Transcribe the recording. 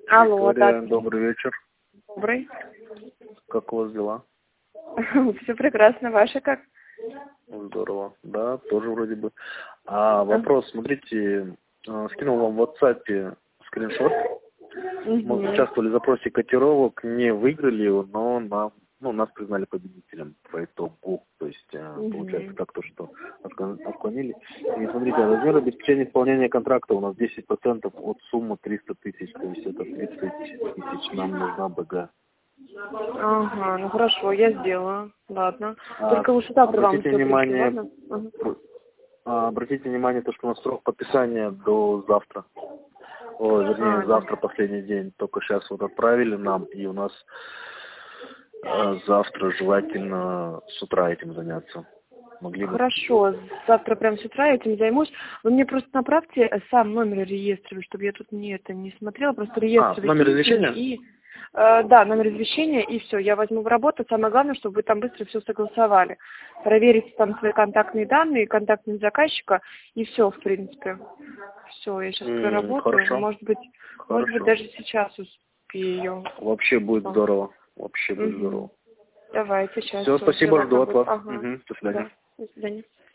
Алло, Виктория, да. добрый вечер. Добрый. Как у вас дела? Все прекрасно. Ваши как? Здорово. Да, тоже вроде бы. Вопрос, смотрите, скинул вам в WhatsApp скриншот. Мы участвовали в запросе котировок, не выиграли его, но нас признали победителем по итогу. То есть получается так, то, что отклонили. И смотрите, размер обеспечения исполнения контракта у нас 10% от суммы 300 тысяч. То есть это 30 тысяч нам нужна БГ. Ага, ну хорошо, я сделаю. Ладно. Только лучше завтра вам Обратите все внимание, пришлю, ладно? обратите внимание, то, что у нас срок подписания до завтра. Вернее, завтра последний день. Только сейчас вот отправили нам, и у нас завтра желательно с утра этим заняться. Могли бы? Хорошо, завтра прям с утра этим займусь. Вы мне просто направьте сам номер реестра, чтобы я тут не смотрела, просто реестр. Номер извещения? И да, номер извещения, и все, я возьму в работу. Самое главное, чтобы вы там быстро все согласовали. Проверите там свои контактные данные, контактные заказчика, и все, в принципе. Все, я сейчас проработаю. Хорошо. Может быть, даже сейчас успею. Вообще будет здорово. Вообще будет здорово. Давайте, сейчас. Все, спасибо, жду от вас. Ага. До свидания. Да. До свидания.